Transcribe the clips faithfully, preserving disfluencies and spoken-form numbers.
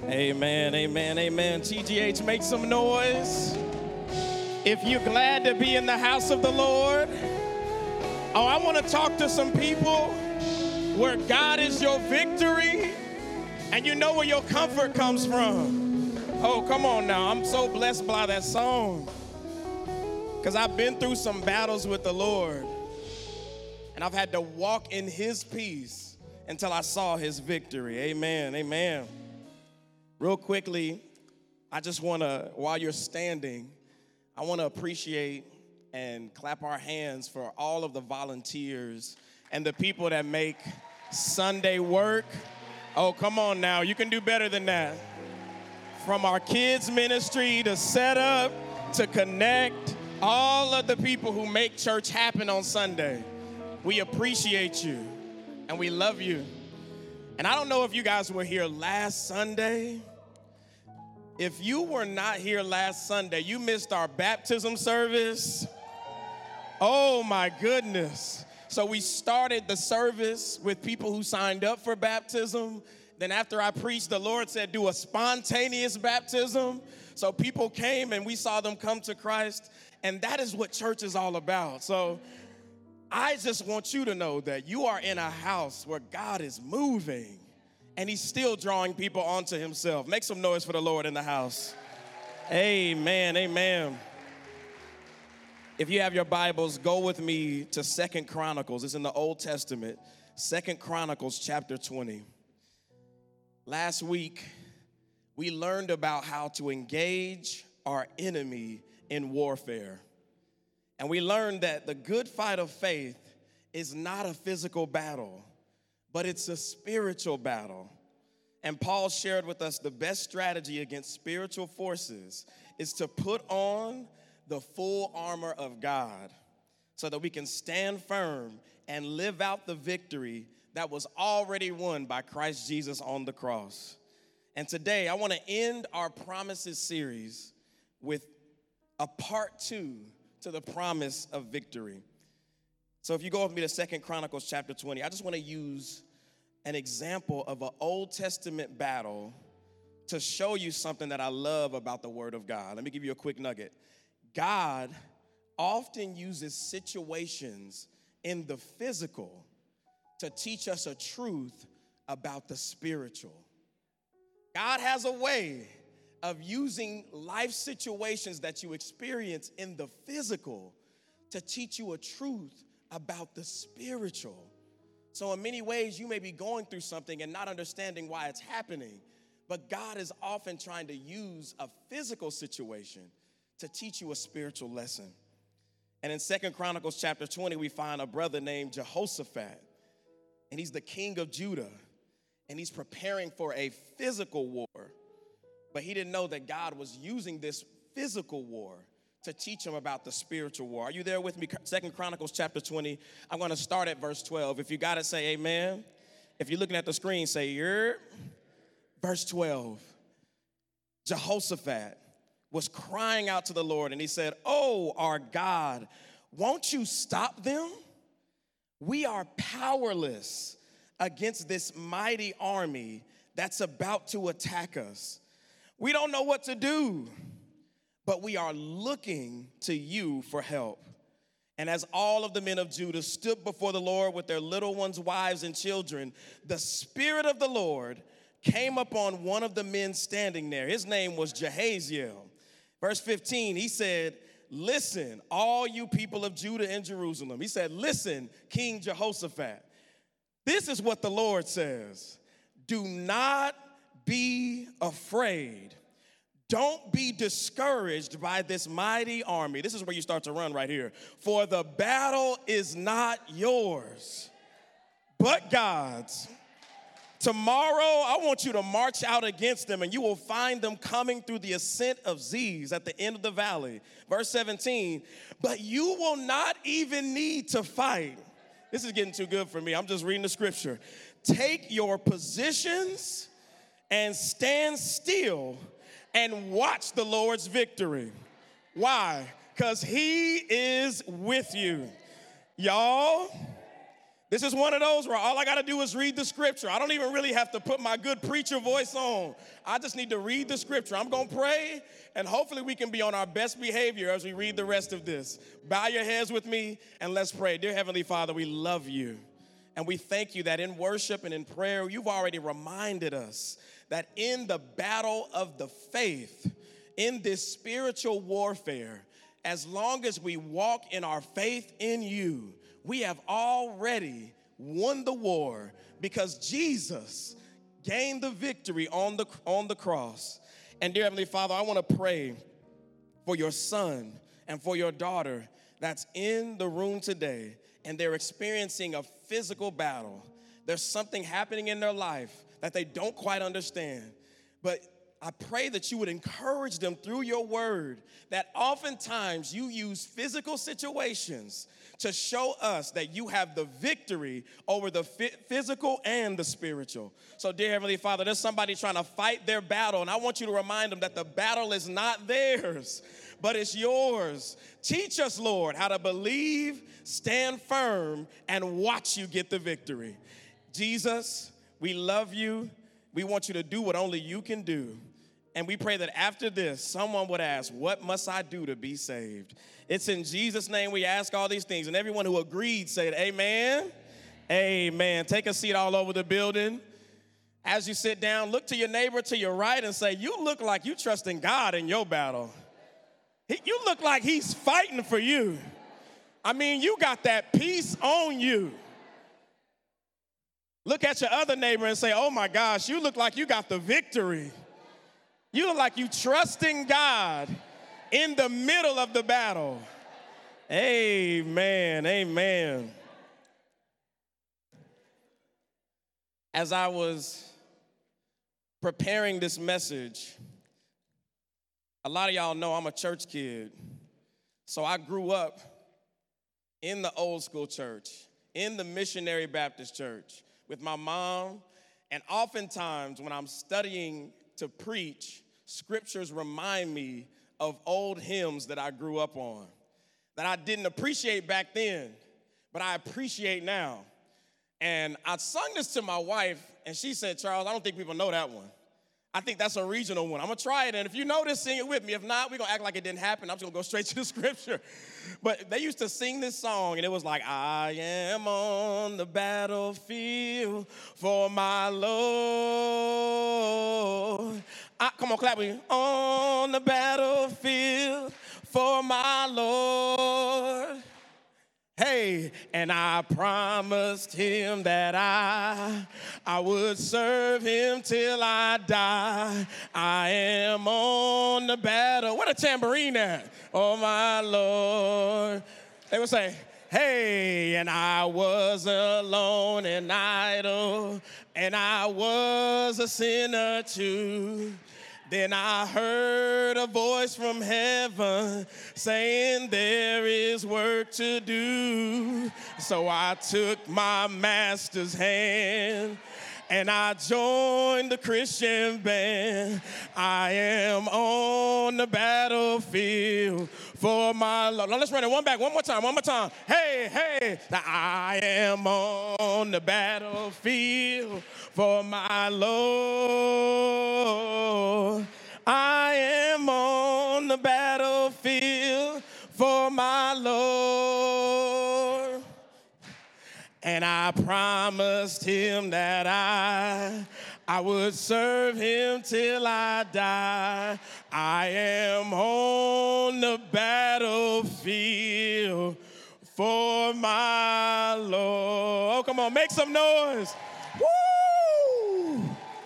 Amen, amen, amen. T G H, make some noise. If you're glad to be in the house of the Lord. Oh, I want to talk to some people where God is your victory and you know where your comfort comes from. Oh, come on now. I'm so blessed by that song because I've been through some battles with the Lord and I've had to walk in his peace until I saw his victory. Amen, amen. Real quickly, I just want to, while you're standing, I want to appreciate and clap our hands for all of the volunteers and the people that make Sunday work. Oh, come on now. You can do better than that. From our kids ministry to set up to connect, all of the people who make church happen on Sunday. We appreciate you and we love you. And I don't know if you guys were here last Sunday. If you were not here last Sunday, you missed our baptism service. Oh my goodness. So we started the service with people who signed up for baptism. Then after I preached, the Lord said, do a spontaneous baptism. So people came and we saw them come to Christ. And that is what church is all about. So I just want you to know that you are in a house where God is moving and he's still drawing people onto himself. Make some noise for the Lord in the house. Amen, amen. If you have your Bibles, go with me to Second Chronicles. It's in the Old Testament. Second Chronicles chapter twenty. Last week, we learned about how to engage our enemy in warfare. And we learned that the good fight of faith is not a physical battle, but it's a spiritual battle. And Paul shared with us the best strategy against spiritual forces is to put on the full armor of God so that we can stand firm and live out the victory that was already won by Christ Jesus on the cross. And today, I want to end our promises series with a part two to the promise of victory. So if you go with me to Second Chronicles chapter twenty, I just want to use an example of an Old Testament battle to show you something that I love about the Word of God. Let me give you a quick nugget. God often uses situations in the physical to teach us a truth about the spiritual. God has a way of using life situations that you experience in the physical to teach you a truth about the spiritual. So in many ways, you may be going through something and not understanding why it's happening, but God is often trying to use a physical situation to teach you a spiritual lesson. And in Second Chronicles chapter twenty, we find a brother named Jehoshaphat, and he's the king of Judah, and he's preparing for a physical war. But he didn't know that God was using this physical war to teach him about the spiritual war. Are you there with me? Second Chronicles chapter twenty. I'm going to start at verse twelve. If you got it, say amen. If you're looking at the screen, say yer. Verse twelve. Jehoshaphat was crying out to the Lord, and he said, "Oh, our God, won't you stop them? We are powerless against this mighty army that's about to attack us. We don't know what to do, but we are looking to you for help." And as all of the men of Judah stood before the Lord with their little ones, wives, and children, the Spirit of the Lord came upon one of the men standing there. His name was Jahaziel. Verse fifteen, he said, "Listen, all you people of Judah and Jerusalem." He said, "Listen, King Jehoshaphat. This is what the Lord says. Do not be afraid. Don't be discouraged by this mighty army." This is where you start to run right here. "For the battle is not yours, but God's. Tomorrow, I want you to march out against them, and you will find them coming through the ascent of Ziz at the end of the valley." Verse seventeen, "But you will not even need to fight." This is getting too good for me. I'm just reading the scripture. "Take your positions and stand still and watch the Lord's victory." Why? Because he is with you. Y'all, This is one of those where all I got to do is read the scripture. I don't even really have to put my good preacher voice on. I just need to read the scripture. I'm going to pray, and hopefully we can be on our best behavior as we read the rest of this. Bow your heads with me, and let's pray. Dear Heavenly Father, we love you, and we thank you that in worship and in prayer, you've already reminded us that in the battle of the faith, in this spiritual warfare, as long as we walk in our faith in you, we have already won the war because Jesus gained the victory on the, on the cross. And dear Heavenly Father, I want to pray for your son and for your daughter that's in the room today, and they're experiencing a physical battle. There's something happening in their life that they don't quite understand. But I pray that you would encourage them through your word, that oftentimes you use physical situations to show us that you have the victory over the physical and the spiritual. So, dear Heavenly Father, there's somebody trying to fight their battle, and I want you to remind them that the battle is not theirs, but it's yours. Teach us, Lord, how to believe, stand firm, and watch you get the victory. Jesus, we love you. We want you to do what only you can do. And we pray that after this, someone would ask, what must I do to be saved? It's in Jesus' name we ask all these things. And everyone who agreed said, amen. Amen. Take a seat all over the building. As you sit down, look to your neighbor to your right and say, you look like you trust in God in your battle. He, you look like he's fighting for you. I mean, you got that peace on you. Look at your other neighbor and say, oh my gosh, you look like you got the victory. You look like you trusting God in the middle of the battle. Amen, amen. As I was preparing this message, a lot of y'all know I'm a church kid. So I grew up in the old school church, in the Missionary Baptist Church, with my mom. And oftentimes when I'm studying to preach, scriptures remind me of old hymns that I grew up on, that I didn't appreciate back then, but I appreciate now. And I sung this to my wife, and she said, Charles, I don't think people know that one. I think that's a regional one. I'm going to try it, and if you know this, sing it with me. If not, we're going to act like it didn't happen. I'm just going to go straight to the scripture. But they used to sing this song, and it was like, I am on the battlefield for my Lord. I, come on, clap with me. On the battlefield for my Lord. Hey, and I promised him that I, I would serve him till I die. I am on the battle. Where the tambourine at? Oh, my Lord. They would say, hey, and I was alone and idle, and I was a sinner too. Then I heard a voice from heaven saying there is work to do. So I took my master's hand and I joined the Christian band. I am on the battlefield for my Lord. Now let's run it one back, one more time, one more time. Hey, hey, I am on the battlefield for my Lord. I am on the battlefield for my Lord. And I promised him that I, I would serve him till I die. I am on the battlefield for my Lord. Oh, come on, make some noise. Woo!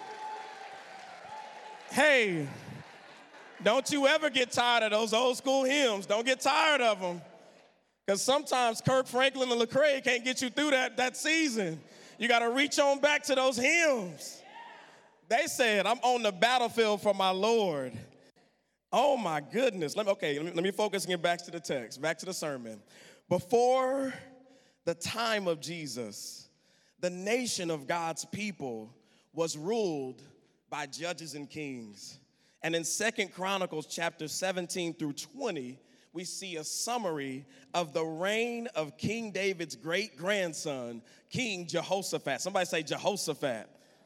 Hey, don't you ever get tired of those old school hymns. Don't get tired of them. Because sometimes Kirk Franklin and Lecrae can't get you through that, that season. You got to reach on back to those hymns. They said, I'm on the battlefield for my Lord. Oh, my goodness. Let me, okay, let me, let me focus and get back to the text, back to the sermon. Before the time of Jesus, the nation of God's people was ruled by judges and kings. And in Second Chronicles chapter seventeen through twenty, we see a summary of the reign of King David's great-grandson, King Jehoshaphat. Somebody say Jehoshaphat.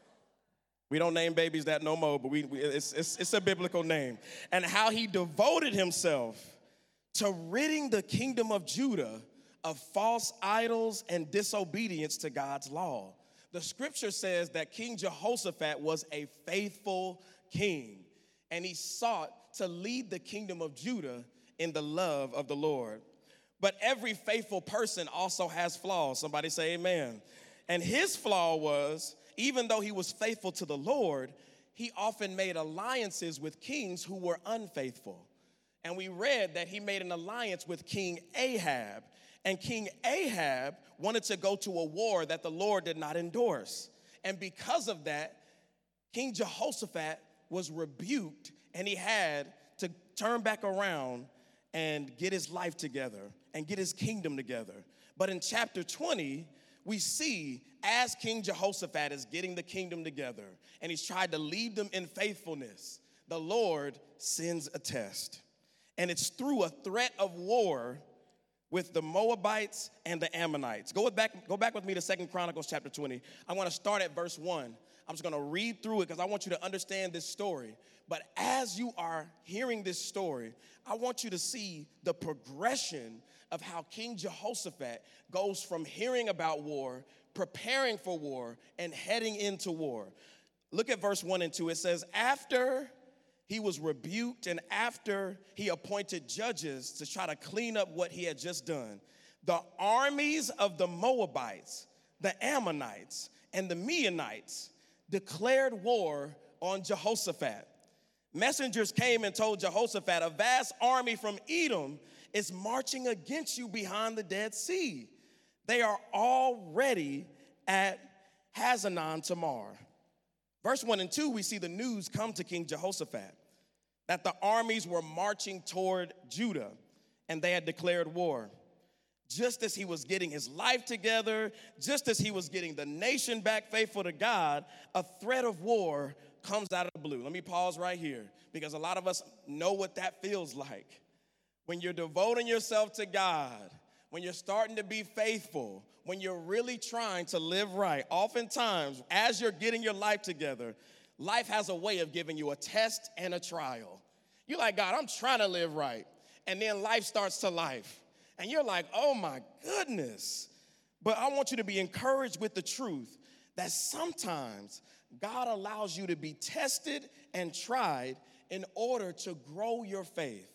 We don't name babies that no more, but we, we it's, it's, it's a biblical name. And how he devoted himself to ridding the kingdom of Judah of false idols and disobedience to God's law. The scripture says that King Jehoshaphat was a faithful king, and he sought to lead the kingdom of Judah in the love of the Lord. But every faithful person also has flaws. Somebody say amen. And his flaw was, even though he was faithful to the Lord, he often made alliances with kings who were unfaithful. And we read that he made an alliance with King Ahab. And King Ahab wanted to go to a war that the Lord did not endorse. And because of that, King Jehoshaphat was rebuked, and he had to turn back around and get his life together and get his kingdom together. But in chapter twenty, we see as King Jehoshaphat is getting the kingdom together and he's tried to lead them in faithfulness, the Lord sends a test. And it's through a threat of war with the Moabites and the Ammonites. Go back, go back with me to Second Chronicles chapter twenty. I want to start at verse one. I'm just going to read through it because I want you to understand this story. But as you are hearing this story, I want you to see the progression of how King Jehoshaphat goes from hearing about war, preparing for war, and heading into war. Look at verse one and two. It says, after he was rebuked and after he appointed judges to try to clean up what he had just done, the armies of the Moabites, the Ammonites, and the Meunites declared war on Jehoshaphat. Messengers came and told Jehoshaphat, a vast army from Edom is marching against you behind the Dead Sea. They are already at Hazanon Tamar. Verse one and two, we see the news come to King Jehoshaphat that the armies were marching toward Judah and they had declared war. Just as he was getting his life together, just as he was getting the nation back faithful to God, a threat of war comes out of the blue. Let me pause right here because a lot of us know what that feels like. When you're devoting yourself to God, when you're starting to be faithful, when you're really trying to live right, oftentimes as you're getting your life together, life has a way of giving you a test and a trial. You're like, God, I'm trying to live right. And then life starts to life. And you're like, oh my goodness. But I want you to be encouraged with the truth that sometimes God allows you to be tested and tried in order to grow your faith.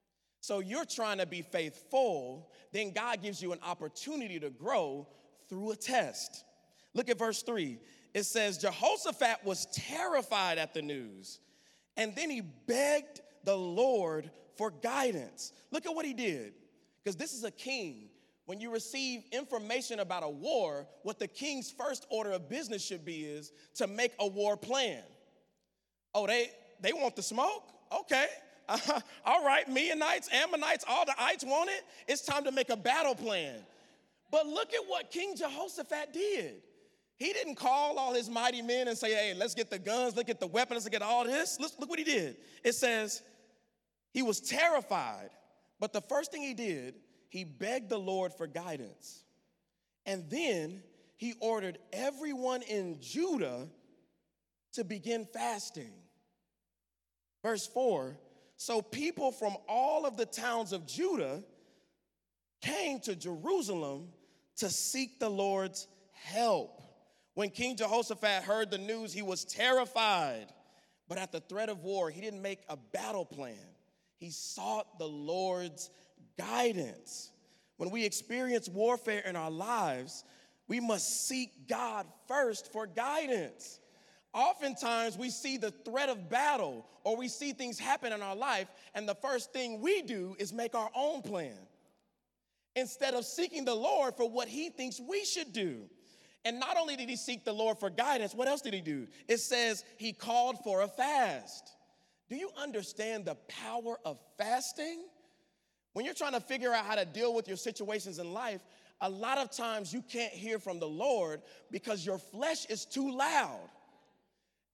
So you're trying to be faithful, then God gives you an opportunity to grow through a test. Look at verse three. It says, Jehoshaphat was terrified at the news, and then he begged the Lord for guidance. Look at what he did. Because this is a king. When you receive information about a war, what the king's first order of business should be is to make a war plan. Oh, they, they want the smoke? Okay. Uh, all right, Meunites, Ammonites, all the ites want it. It's time to make a battle plan. But look at what King Jehoshaphat did. He didn't call all his mighty men and say, hey, let's get the guns, let's get the weapons, let's get all this. Look, look what he did. It says he was terrified. But the first thing he did, he begged the Lord for guidance. And then he ordered everyone in Judah to begin fasting. Verse four, so people from all of the towns of Judah came to Jerusalem to seek the Lord's help. When King Jehoshaphat heard the news, he was terrified. But at the threat of war, he didn't make a battle plan. He sought the Lord's guidance. When we experience warfare in our lives, we must seek God first for guidance. Oftentimes, we see the threat of battle or we see things happen in our life, and the first thing we do is make our own plan instead of seeking the Lord for what he thinks we should do. And not only did he seek the Lord for guidance, what else did he do? It says he called for a fast. Do you understand the power of fasting? When you're trying to figure out how to deal with your situations in life, a lot of times you can't hear from the Lord because your flesh is too loud.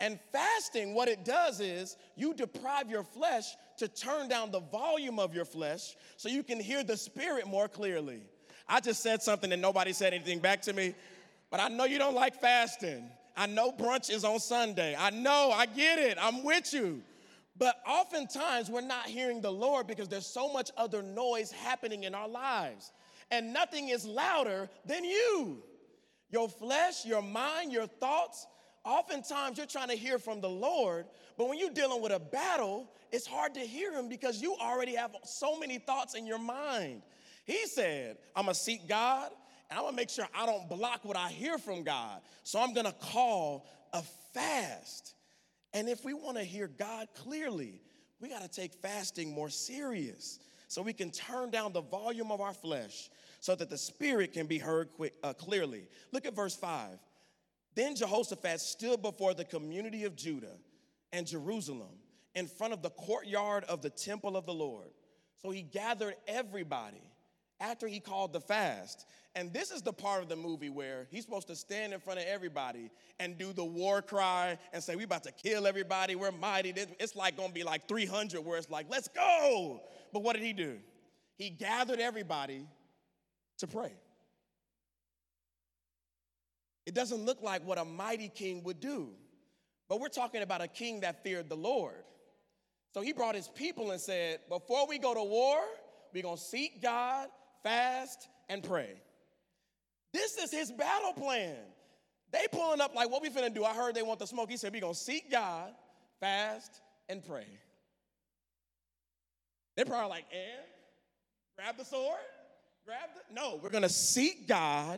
And fasting, what it does is you deprive your flesh to turn down the volume of your flesh so you can hear the Spirit more clearly. I just said something and nobody said anything back to me, but I know you don't like fasting. I know brunch is on Sunday. I know, I get it. I'm with you. But oftentimes we're not hearing the Lord because there's so much other noise happening in our lives. And nothing is louder than you. Your flesh, your mind, your thoughts. Oftentimes you're trying to hear from the Lord, but when you're dealing with a battle, it's hard to hear him because you already have so many thoughts in your mind. He said, I'm going to seek God, and I'm going to make sure I don't block what I hear from God. So I'm going to call a fast. And if we want to hear God clearly, we got to take fasting more serious so we can turn down the volume of our flesh so that the Spirit can be heard quick, uh, clearly. Look at verse five. Then Jehoshaphat stood before the community of Judah and Jerusalem in front of the courtyard of the temple of the Lord. So he gathered everybody after he called the fast. And this is the part of the movie where he's supposed to stand in front of everybody and do the war cry and say, we about to kill everybody, we're mighty. It's like gonna be like three hundred where it's like, let's go. But what did he do? He gathered everybody to pray. It doesn't look like what a mighty king would do, but we're talking about a king that feared the Lord. So he brought his people and said, before we go to war, we're gonna seek God, fast, and pray. This is his battle plan. They pulling up like, what we finna do? I heard they want the smoke. He said, we're gonna seek God, fast, and pray. They're probably like, and? Grab the sword? Grab the, no, we're gonna seek God,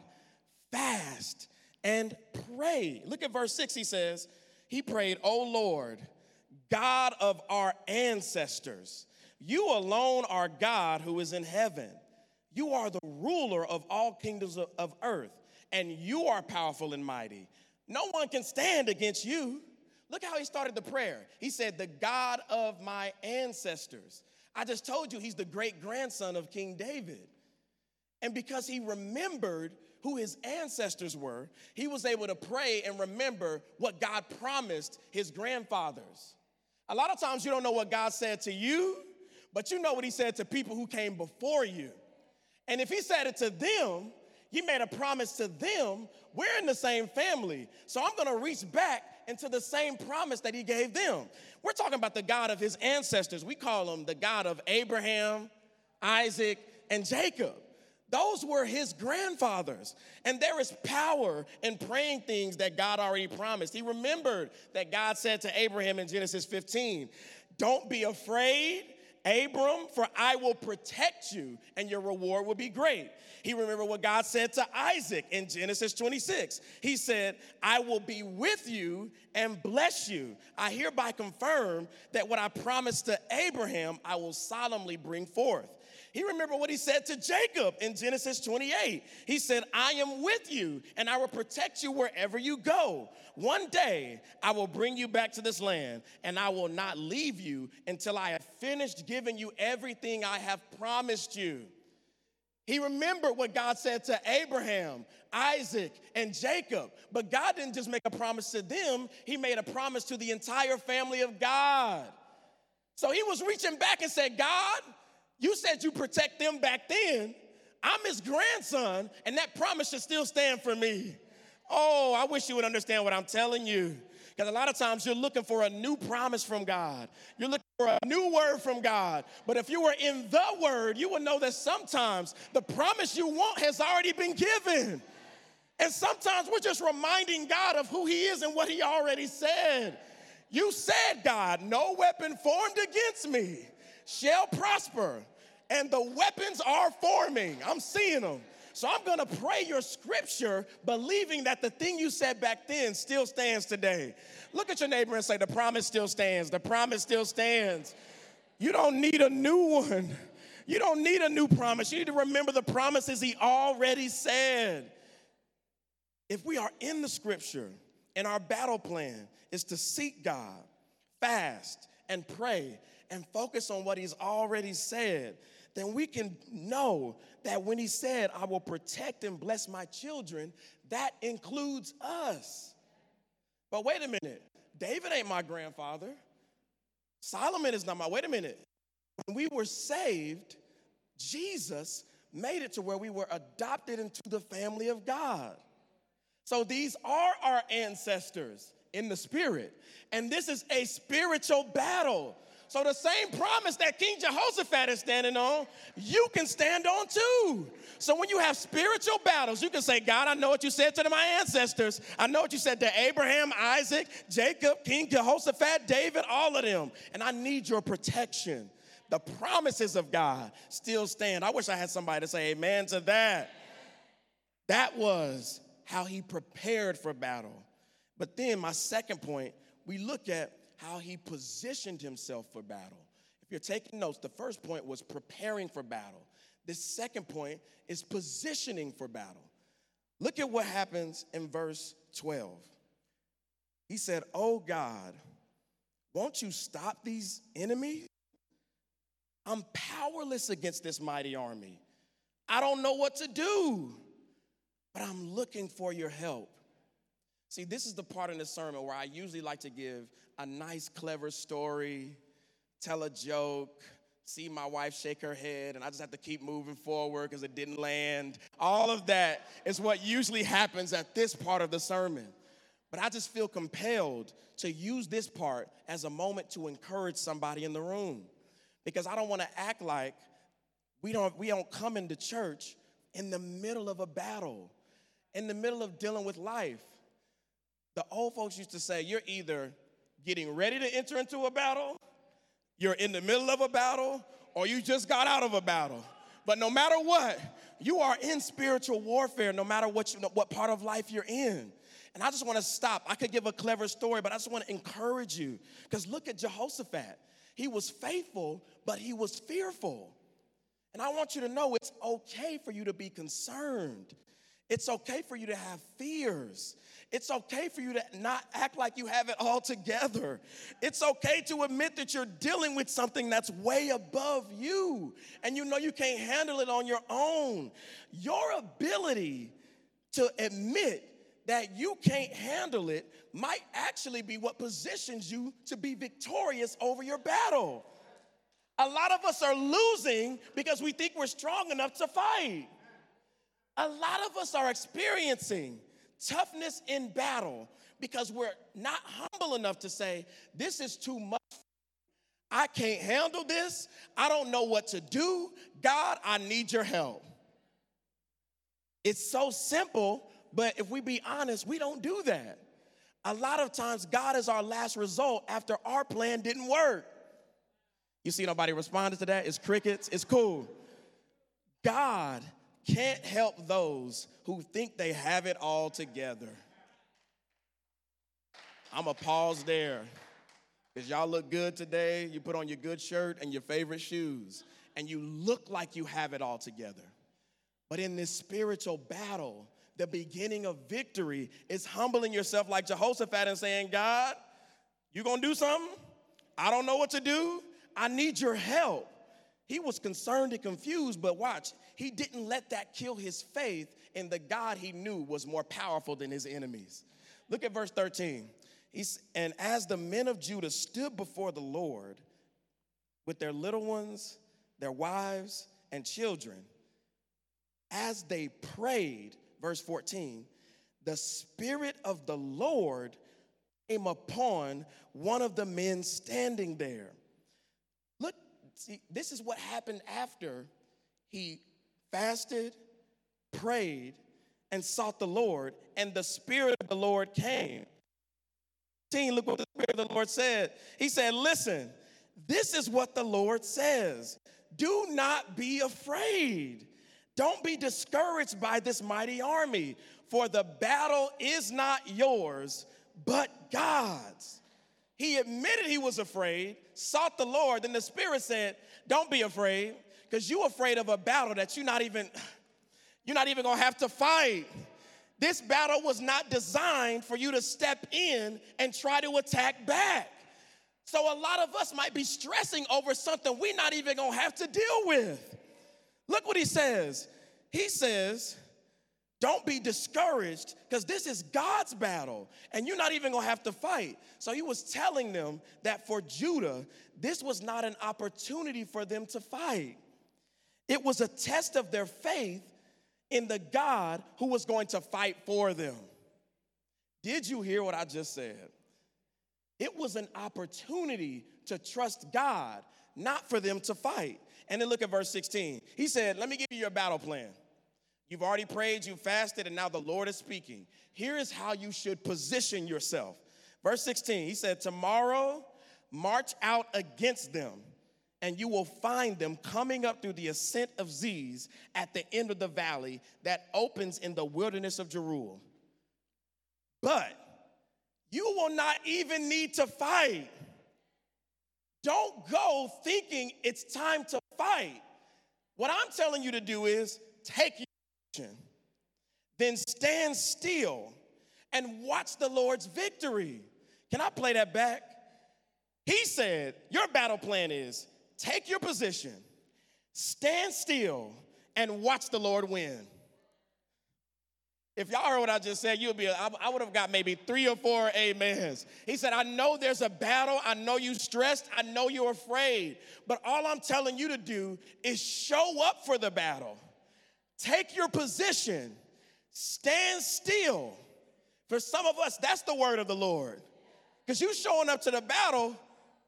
fast, and pray. Look at verse six, he says, he prayed, O Lord, God of our ancestors, you alone are God who is in heaven. You are the ruler of all kingdoms of, of earth, and you are powerful and mighty. No one can stand against you. Look how he started the prayer. He said, the God of my ancestors. I just told you he's the great grandson of King David. And because he remembered who his ancestors were, he was able to pray and remember what God promised his grandfathers. A lot of times you don't know what God said to you, but you know what he said to people who came before you. And if he said it to them, he made a promise to them, we're in the same family. So I'm going to reach back into the same promise that he gave them. We're talking about the God of his ancestors. We call him the God of Abraham, Isaac, and Jacob. Those were his grandfathers. And there is power in praying things that God already promised. He remembered that God said to Abraham in Genesis fifteen, don't be afraid, Abram, for I will protect you and your reward will be great. He remembered what God said to Isaac in Genesis twenty-six. He said, I will be with you and bless you. I hereby confirm that what I promised to Abraham, I will solemnly bring forth. He remembered what he said to Jacob in Genesis twenty-eight. He said, I am with you and I will protect you wherever you go. One day I will bring you back to this land and I will not leave you until I have finished giving you everything I have promised you. He remembered what God said to Abraham, Isaac, and Jacob. But God didn't just make a promise to them. He made a promise to the entire family of God. So he was reaching back and said, God, you said you protect them back then. I'm his grandson, and that promise should still stand for me. Oh, I wish you would understand what I'm telling you. Because a lot of times you're looking for a new promise from God. You're looking for a new word from God. But if you were in the word, you would know that sometimes the promise you want has already been given. And sometimes we're just reminding God of who he is and what he already said. You said, God, no weapon formed against me shall prosper, and the weapons are forming. I'm seeing them. So I'm going to pray your scripture, believing that the thing you said back then still stands today. Look at your neighbor and say, the promise still stands. The promise still stands. You don't need a new one. You don't need a new promise. You need to remember the promises he already said. If we are in the scripture and our battle plan is to seek God, fast, and pray, and focus on what he's already said, then we can know that when he said, I will protect and bless my children, that includes us. But wait a minute, David ain't my grandfather. Solomon is not my, wait a minute. When we were saved, Jesus made it to where we were adopted into the family of God. So these are our ancestors in the spirit. And this is a spiritual battle. So the same promise that King Jehoshaphat is standing on, you can stand on too. So when you have spiritual battles, you can say, God, I know what you said to my ancestors. I know what you said to Abraham, Isaac, Jacob, King Jehoshaphat, David, all of them. And I need your protection. The promises of God still stand. I wish I had somebody to say amen to that. That was how he prepared for battle. But then my second point, we look at how he positioned himself for battle. If you're taking notes, the first point was preparing for battle. This second point is positioning for battle. Look at what happens in verse twelve. He said, oh God, won't you stop these enemies? I'm powerless against this mighty army. I don't know what to do, but I'm looking for your help. See, this is the part in the sermon where I usually like to give a nice, clever story, tell a joke, see my wife shake her head, and I just have to keep moving forward because it didn't land. All of that is what usually happens at this part of the sermon. But I just feel compelled to use this part as a moment to encourage somebody in the room, because I don't want to act like we don't, we don't come into church in the middle of a battle, in the middle of dealing with life. The old folks used to say, you're either getting ready to enter into a battle, you're in the middle of a battle, or you just got out of a battle. But no matter what, you are in spiritual warfare, no matter what, you, what part of life you're in. And I just want to stop. I could give a clever story, but I just want to encourage you. Because look at Jehoshaphat. He was faithful, but he was fearful. And I want you to know it's okay for you to be concerned. It's okay for you to have fears. It's okay for you to not act like you have it all together. It's okay to admit that you're dealing with something that's way above you, and you know you can't handle it on your own. Your ability to admit that you can't handle it might actually be what positions you to be victorious over your battle. A lot of us are losing because we think we're strong enough to fight. A lot of us are experiencing toughness in battle because we're not humble enough to say, this is too much. I can't handle this. I don't know what to do. God, I need your help. It's so simple, but if we be honest, we don't do that. A lot of times, God is our last result after our plan didn't work. You see nobody responded to that? It's crickets. It's cool. God can't help those who think they have it all together. I'm going to pause there because y'all look good today. You put on your good shirt and your favorite shoes, and you look like you have it all together. But in this spiritual battle, the beginning of victory is humbling yourself like Jehoshaphat and saying, God, you going to do something? I don't know what to do. I need your help. He was concerned and confused, but watch, he didn't let that kill his faith in the God he knew was more powerful than his enemies. Look at verse thirteen. He's, and as the men of Judah stood before the Lord with their little ones, their wives, and children, as they prayed, verse fourteen, the Spirit of the Lord came upon one of the men standing there. Look, see, this is what happened after he fasted, prayed, and sought the Lord, and the Spirit of the Lord came. Look what the Spirit of the Lord said. He said, listen, this is what the Lord says. Do not be afraid. Don't be discouraged by this mighty army, for the battle is not yours, but God's. He admitted he was afraid, sought the Lord, then the Spirit said, don't be afraid, because you're afraid of a battle that you're not even, you're not even going to have to fight. This battle was not designed for you to step in and try to attack back. So a lot of us might be stressing over something we're not even going to have to deal with. Look what he says. He says, Don't be discouraged, because this is God's battle, and you're not even going to have to fight. So he was telling them that for Judah, this was not an opportunity for them to fight. It was a test of their faith in the God who was going to fight for them. Did you hear what I just said? It was an opportunity to trust God, not for them to fight. And then look at verse sixteen. He said, let me give you your battle plan. You've already prayed, you fasted, and now the Lord is speaking. Here is how you should position yourself. Verse sixteen, he said, tomorrow march out against them, and you will find them coming up through the ascent of Ziz at the end of the valley that opens in the wilderness of Jeruel. But you will not even need to fight. Don't go thinking it's time to fight. What I'm telling you to do is take your action, then stand still and watch the Lord's victory. Can I play that back? He said, your battle plan is take your position, stand still, and watch the Lord win. If y'all heard what I just said, you'd be, I, I would have got maybe three or four amens. He said, I know there's a battle. I know you're stressed. I know you're afraid. But all I'm telling you to do is show up for the battle. Take your position. Stand still. For some of us, that's the word of the Lord. Because you showing up to the battle.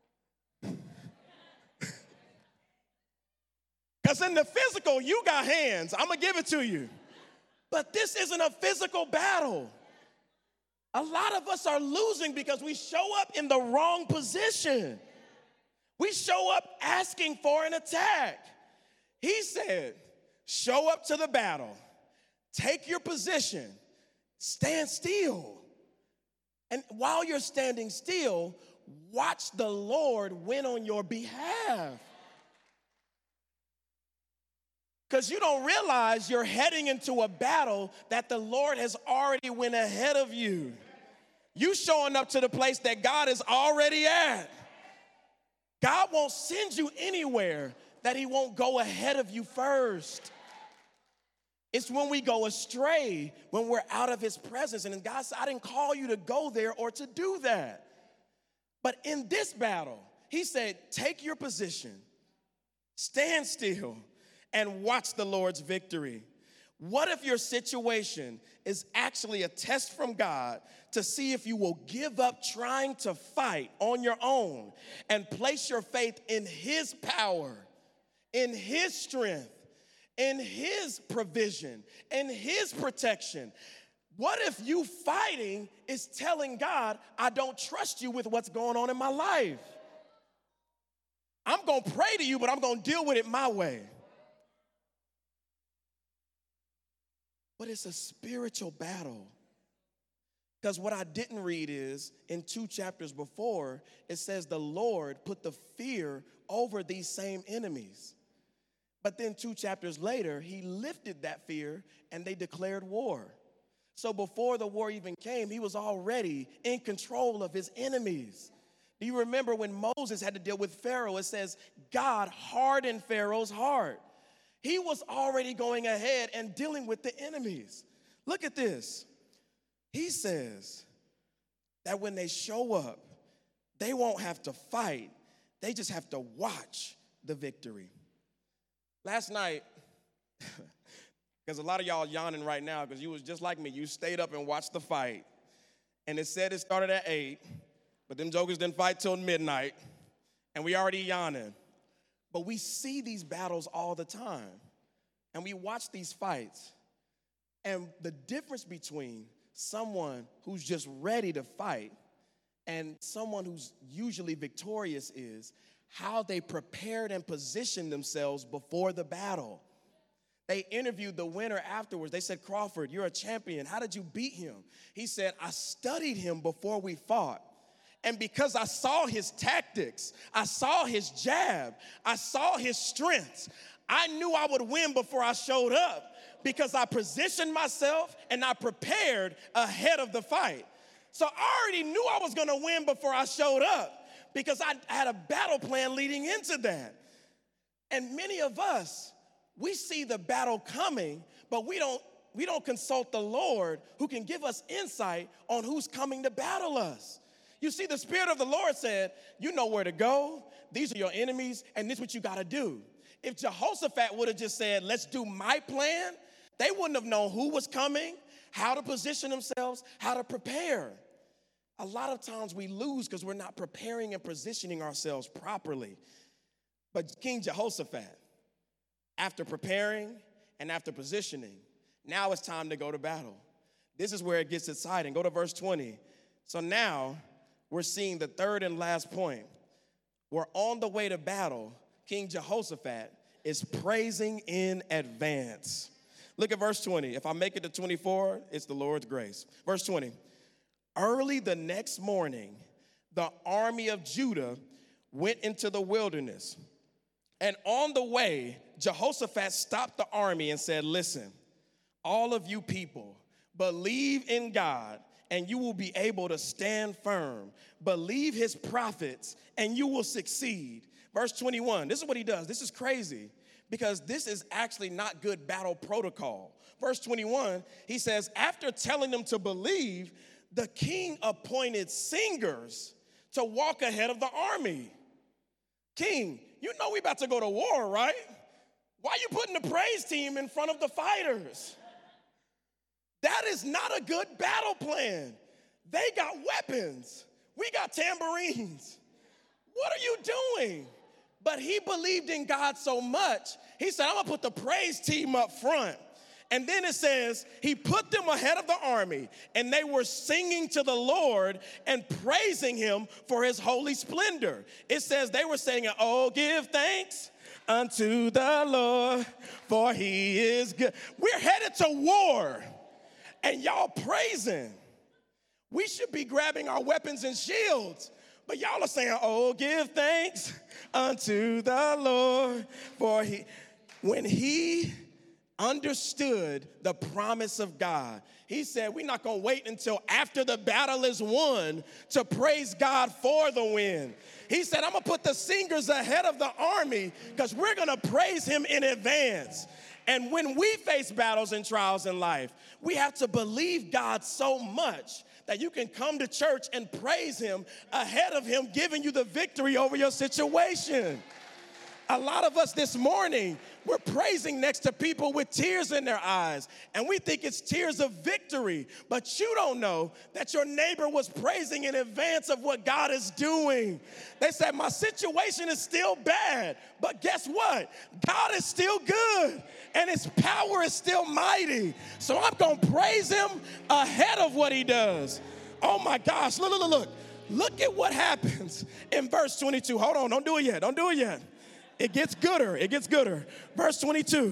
Because in the physical, you got hands. I'm going to give it to you. But this isn't a physical battle. A lot of us are losing because we show up in the wrong position. We show up asking for an attack. He said, show up to the battle. Take your position. Stand still. And while you're standing still, watch the Lord win on your behalf. Because you don't realize you're heading into a battle that the Lord has already went ahead of you. You showing up to the place that God is already at. God won't send you anywhere that he won't go ahead of you first. It's when we go astray, when we're out of his presence. And God said, I didn't call you to go there or to do that. But in this battle, he said, take your position, stand still, and watch the Lord's victory. What if your situation is actually a test from God to see if you will give up trying to fight on your own and place your faith in his power, in his strength, in his provision, in his protection? What if you fighting is telling God, I don't trust you with what's going on in my life? I'm going to pray to you, but I'm going to deal with it my way. But it's a spiritual battle. Because what I didn't read is, in two chapters before, it says the Lord put the fear over these same enemies. But then two chapters later, he lifted that fear and they declared war. So before the war even came, he was already in control of his enemies. Do you remember when Moses had to deal with Pharaoh? It says God hardened Pharaoh's heart. He was already going ahead and dealing with the enemies. Look at this. He says that when they show up, they won't have to fight. They just have to watch the victory. Last night, because a lot of y'all yawning right now because you was just like me. You stayed up and watched the fight. And it said it started at eight, but them jokers didn't fight till midnight, and we already yawning. But we see these battles all the time, and we watch these fights. And the difference between someone who's just ready to fight and someone who's usually victorious is how they prepared and positioned themselves before the battle. They interviewed the winner afterwards. They said, Crawford, you're a champion. How did you beat him? He said, I studied him before we fought. And because I saw his tactics, I saw his jab, I saw his strengths, I knew I would win before I showed up because I positioned myself and I prepared ahead of the fight. So I already knew I was going to win before I showed up because I had a battle plan leading into that. And many of us, we see the battle coming, but we don't we don't consult the Lord who can give us insight on who's coming to battle us. You see, the Spirit of the Lord said, you know where to go. These are your enemies, and this is what you got to do. If Jehoshaphat would have just said, let's do my plan, they wouldn't have known who was coming, how to position themselves, how to prepare. A lot of times we lose because we're not preparing and positioning ourselves properly. But King Jehoshaphat, after preparing and after positioning, now it's time to go to battle. This is where it gets exciting. Go to verse twenty. So now we're seeing the third and last point. We're on the way to battle. King Jehoshaphat is praising in advance. Look at verse twenty. If I make it to twenty-four, it's the Lord's grace. Verse twenty. Early the next morning, the army of Judah went into the wilderness. And on the way, Jehoshaphat stopped the army and said, listen, all of you people, believe in God, and you will be able to stand firm. Believe his prophets, and you will succeed. Verse twenty-one, this is what he does. This is crazy, because this is actually not good battle protocol. Verse twenty-one, he says, after telling them to believe, the king appointed singers to walk ahead of the army. King, you know we about to go to war, right? Why are you putting the praise team in front of the fighters? That is not a good battle plan. They got weapons. We got tambourines. What are you doing? But he believed in God so much, he said, I'm going to put the praise team up front. And then it says, he put them ahead of the army, and they were singing to the Lord and praising him for his holy splendor. It says they were saying, oh, give thanks unto the Lord, for he is good. We're headed to war, and y'all praising. We should be grabbing our weapons and shields, but y'all are saying, oh, give thanks unto the Lord, for he, when he understood the promise of God, he said, we're not going to wait until after the battle is won to praise God for the win. He said, I'm going to put the singers ahead of the army because we're going to praise him in advance. And when we face battles and trials in life, we have to believe God so much that you can come to church and praise him ahead of him giving you the victory over your situation. A lot of us this morning, we're praising next to people with tears in their eyes, and we think it's tears of victory, but you don't know that your neighbor was praising in advance of what God is doing. They said, my situation is still bad, but guess what? God is still good, and his power is still mighty, so I'm going to praise him ahead of what he does. Oh my gosh, look, look, look, look. Look at what happens in verse twenty-two. Hold on, don't do it yet, don't do it yet. It gets gooder. It gets gooder. Verse twenty-two,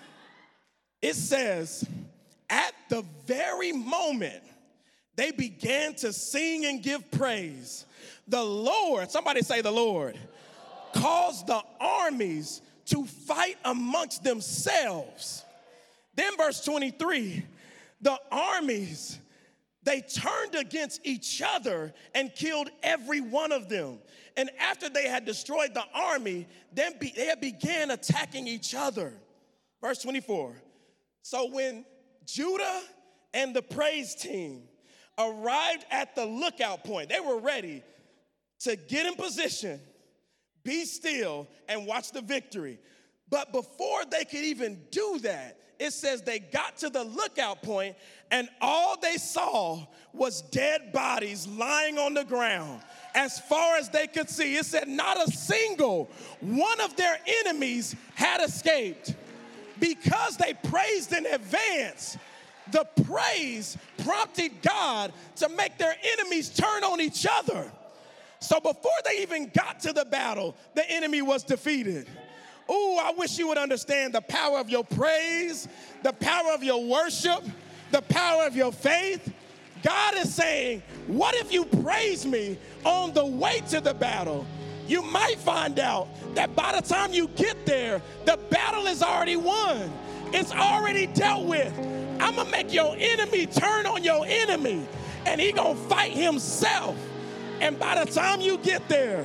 it says, at the very moment they began to sing and give praise, the Lord, somebody say the Lord, caused the armies to fight amongst themselves. Then verse twenty-three, the armies, they turned against each other and killed every one of them. And after they had destroyed the army, then be, they began attacking each other. Verse twenty-four. So when Judah and the praise team arrived at the lookout point, they were ready to get in position, be still, and watch the victory. But before they could even do that, it says they got to the lookout point, and all they saw was dead bodies lying on the ground. As far as they could see, it said not a single one of their enemies had escaped. Because they praised in advance, the praise prompted God to make their enemies turn on each other. So before they even got to the battle, the enemy was defeated. Ooh, I wish you would understand the power of your praise, the power of your worship, the power of your faith. God is saying, what if you praise me on the way to the battle? You might find out that by the time you get there, the battle is already won. It's already dealt with. I'm going to make your enemy turn on your enemy, and he going to fight himself. And by the time you get there,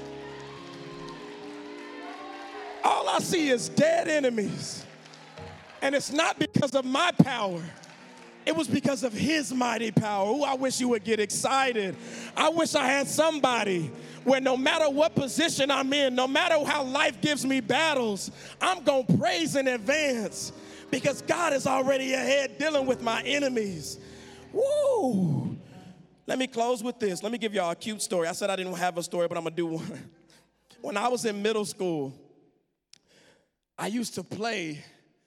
all I see is dead enemies. And it's not because of my power. It was because of his mighty power. Ooh, I wish you would get excited. I wish I had somebody where no matter what position I'm in, no matter how life gives me battles, I'm going to praise in advance because God is already ahead dealing with my enemies. Woo! Let me close with this. Let me give y'all a cute story. I said I didn't have a story, but I'm going to do one. When I was in middle school, I used to play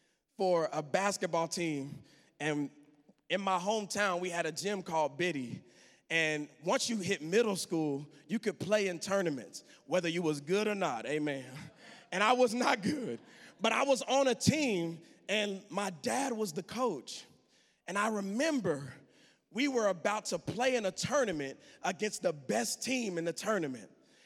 for a basketball team, and in my hometown, we had a gym called Biddy. And once you hit middle school, you could play in tournaments, whether you was good or not, amen. And I was not good, but I was on a team, and my dad was the coach. And I remember we were about to play in a tournament against the best team in the tournament.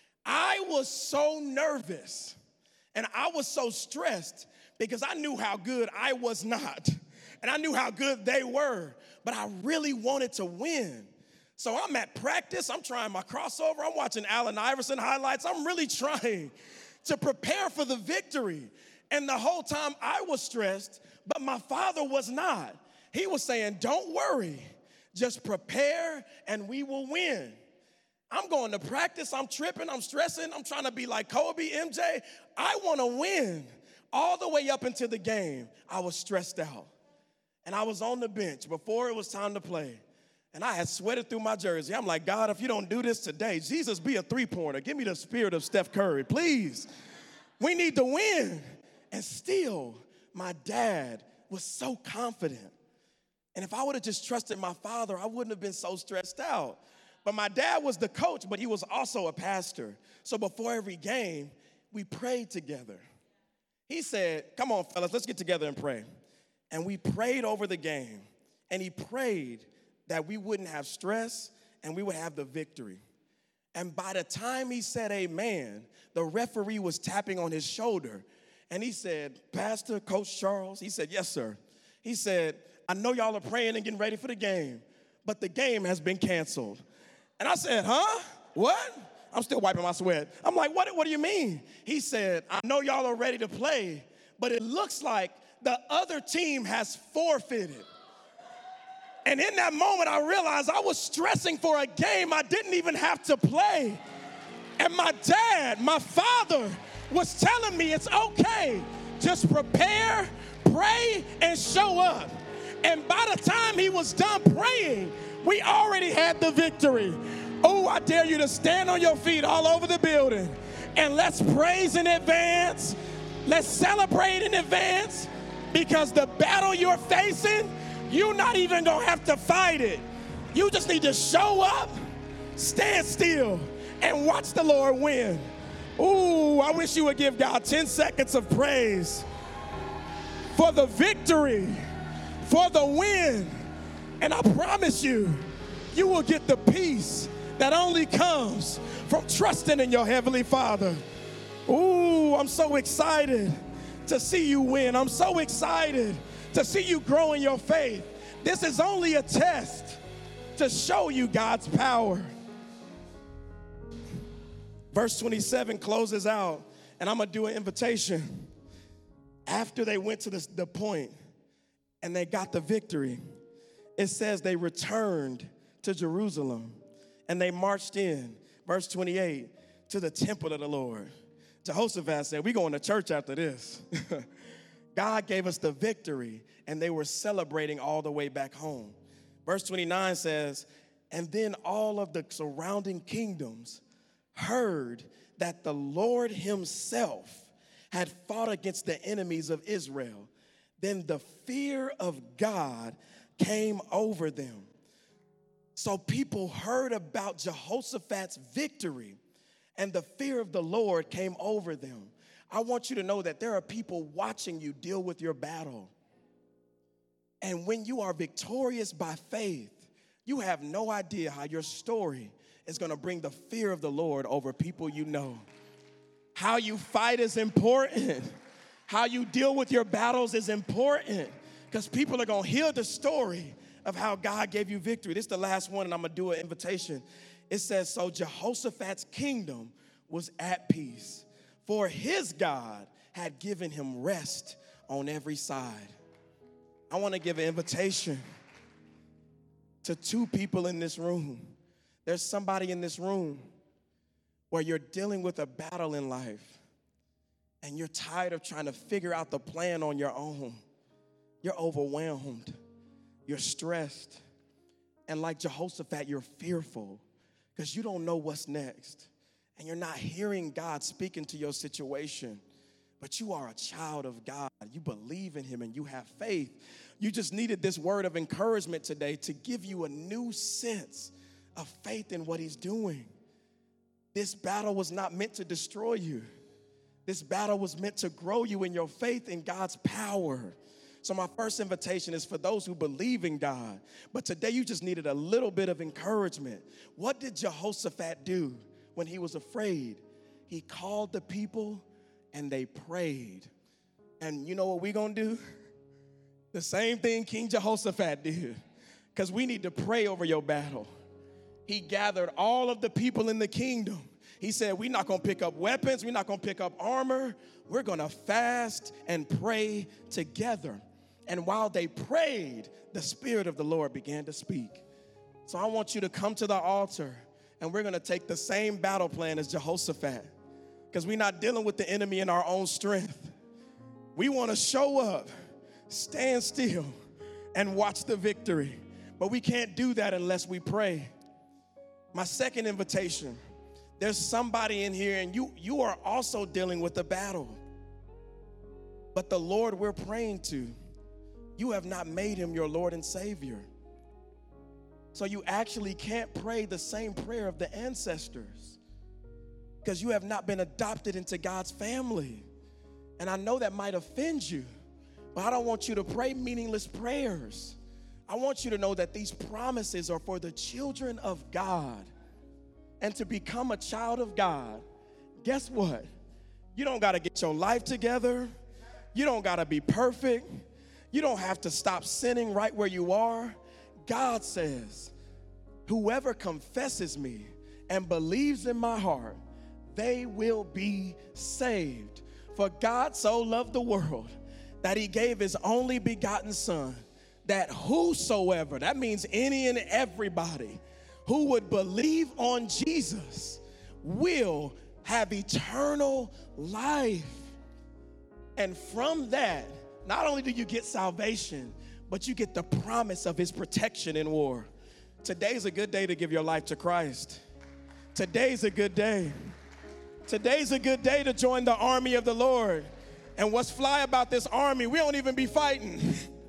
I was so nervous, and I was so stressed because I knew how good I was not. And I knew how good they were, but I really wanted to win. So I'm at practice, I'm trying my crossover, I'm watching Allen Iverson highlights, I'm really trying to prepare for the victory. And the whole time I was stressed, but my father was not. He was saying, don't worry, just prepare and we will win. I'm going to practice, I'm tripping, I'm stressing, I'm trying to be like Kobe, M J. I want to win. All the way up into the game, I was stressed out. And I was on the bench before it was time to play. And I had sweated through my jersey. I'm like, God, if you don't do this today, Jesus, be a three-pointer. Give me the spirit of Steph Curry, please. We need to win. And still, my dad was so confident. And if I would have just trusted my father, I wouldn't have been so stressed out. But my dad was the coach, but he was also a pastor. So before every game, we prayed together. He said, come on, fellas, let's get together and pray. And we prayed over the game, and he prayed that we wouldn't have stress and we would have the victory. And by the time he said amen, the referee was tapping on his shoulder, and he said, Pastor, Coach Charles, he said, yes, sir. He said, I know y'all are praying and getting ready for the game, but the game has been canceled. And I said, huh? What? I'm still wiping my sweat. I'm like, what, what do you mean? He said, I know y'all are ready to play, but it looks like the other team has forfeited. And in that moment, I realized I was stressing for a game I didn't even have to play. And my dad, my father, was telling me it's okay. Just prepare, pray, and show up. And by the time he was done praying, we already had the victory. Oh, I dare you to stand on your feet all over the building. And let's praise in advance. Let's celebrate in advance. Because the battle you're facing, you're not even going to have to fight it. You just need to show up, stand still, and watch the Lord win. Ooh, I wish you would give God ten seconds of praise for the victory, for the win. And I promise you, you will get the peace that only comes from trusting in your Heavenly Father. Ooh, I'm so excited to see you win. I'm so excited to see you grow in your faith. This is only a test to show you God's power. Verse twenty-seven closes out, and I'm going to do an invitation. After they went to this, the point and they got the victory, it says they returned to Jerusalem and they marched in, verse twenty-eight, to the temple of the Lord. Jehoshaphat said, we're going to church after this. God gave us the victory, and they were celebrating all the way back home. Verse twenty-nine says, and then all of the surrounding kingdoms heard that the Lord himself had fought against the enemies of Israel. Then the fear of God came over them. So people heard about Jehoshaphat's victory, and the fear of the Lord came over them. I want you to know that there are people watching you deal with your battle. And when you are victorious by faith, you have no idea how your story is going to bring the fear of the Lord over people you know. How you fight is important. How you deal with your battles is important, because people are going to hear the story of how God gave you victory. This is the last one, and I'm going to do an invitation. It says, so Jehoshaphat's kingdom was at peace, for his God had given him rest on every side. I want to give an invitation to two people in this room. There's somebody in this room where you're dealing with a battle in life and you're tired of trying to figure out the plan on your own. You're overwhelmed. You're stressed. And like Jehoshaphat, you're fearful because you don't know what's next. And you're not hearing God speaking to your situation. But you are a child of God. You believe in him and you have faith. You just needed this word of encouragement today to give you a new sense of faith in what he's doing. This battle was not meant to destroy you. This battle was meant to grow you in your faith in God's power. So my first invitation is for those who believe in God. But today you just needed a little bit of encouragement. What did Jehoshaphat do when he was afraid? He called the people and they prayed. And you know what we're going to do? The same thing King Jehoshaphat did. Because we need to pray over your battle. He gathered all of the people in the kingdom. He said, we're not going to pick up weapons. We're not going to pick up armor. We're going to fast and pray together. And while they prayed, the Spirit of the Lord began to speak. So I want you to come to the altar, and we're going to take the same battle plan as Jehoshaphat, because we're not dealing with the enemy in our own strength. We want to show up, stand still, and watch the victory. But we can't do that unless we pray. My second invitation, there's somebody in here, and you, you are also dealing with a battle. But the Lord we're praying to, you have not made him your Lord and Savior. So you actually can't pray the same prayer of the ancestors because you have not been adopted into God's family. And I know that might offend you, but I don't want you to pray meaningless prayers. I want you to know that these promises are for the children of God. And to become a child of God, guess what? You don't got to get your life together. You don't got to be perfect. You don't have to stop sinning right where you are. God says, whoever confesses me and believes in my heart, they will be saved. For God so loved the world that he gave his only begotten son, that whosoever, that means any and everybody, who would believe on Jesus will have eternal life. And from that, not only do you get salvation, but you get the promise of his protection in war. Today's a good day to give your life to Christ. Today's a good day. Today's a good day to join the army of the Lord. And what's fly about this army, we don't even be fighting.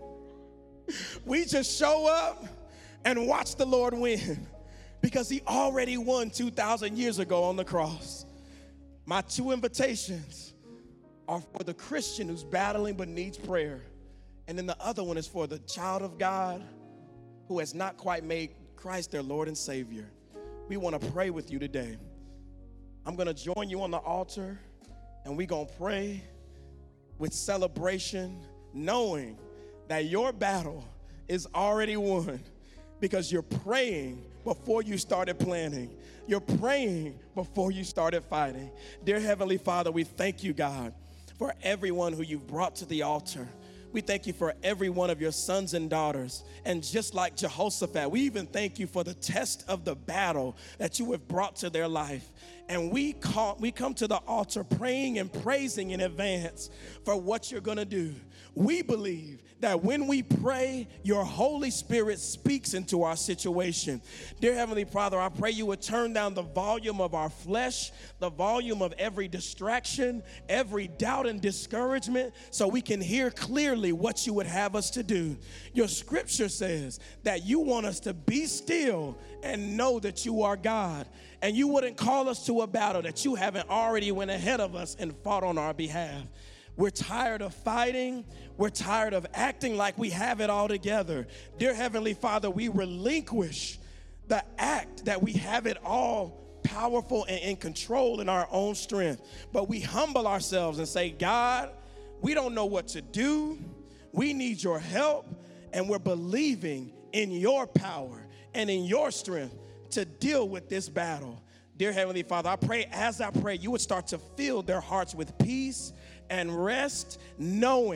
We just show up and watch the Lord win, because he already won two thousand years ago on the cross. My two invitations are for the Christian who's battling but needs prayer. And then the other one is for the child of God who has not quite made Christ their Lord and Savior. We want to pray with you today. I'm going to join you on the altar, and we're going to pray with celebration, knowing that your battle is already won because you're praying before you started planning. You're praying before you started fighting. Dear Heavenly Father, we thank you, God, for everyone who you've brought to the altar. We thank you for every one of your sons and daughters. And just like Jehoshaphat, we even thank you for the test of the battle that you have brought to their life. And we call, we come to the altar praying and praising in advance for what you're going to do. We believe that when we pray, your Holy Spirit speaks into our situation. Dear Heavenly Father, I pray you would turn down the volume of our flesh, the volume of every distraction, every doubt and discouragement, so we can hear clearly what you would have us to do. Your scripture says that you want us to be still and know that you are God. And you wouldn't call us to a battle that you haven't already went ahead of us and fought on our behalf. We're tired of fighting. We're tired of acting like we have it all together. Dear Heavenly Father, we relinquish the act that we have it all powerful and in control in our own strength. But we humble ourselves and say, God, we don't know what to do. We need your help, and we're believing in your power and in your strength to deal with this battle. Dear Heavenly Father, I pray as I pray, you would start to fill their hearts with peace and rest, knowing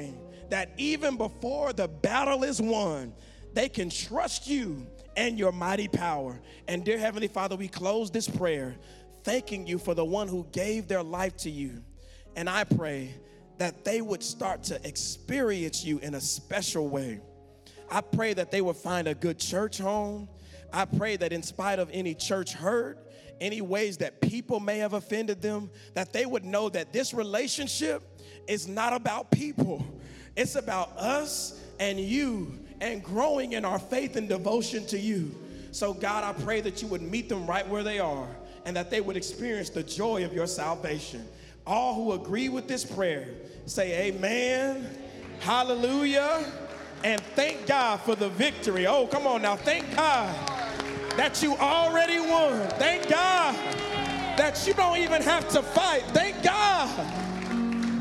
that even before the battle is won, they can trust you and your mighty power. And dear Heavenly Father, we close this prayer thanking you for the one who gave their life to you. And I pray that they would start to experience you in a special way. I pray that they would find a good church home. I pray that in spite of any church hurt, any ways that people may have offended them, that they would know that this relationship is not about people. It's about us and you and growing in our faith and devotion to you. So God, I pray that you would meet them right where they are and that they would experience the joy of your salvation. All who agree with this prayer, say amen, hallelujah, and thank God for the victory. Oh, come on now, thank God that you already won. Thank God that you don't even have to fight. Thank God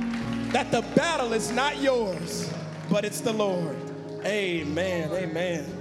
that the battle is not yours, but it's the Lord. Amen, amen.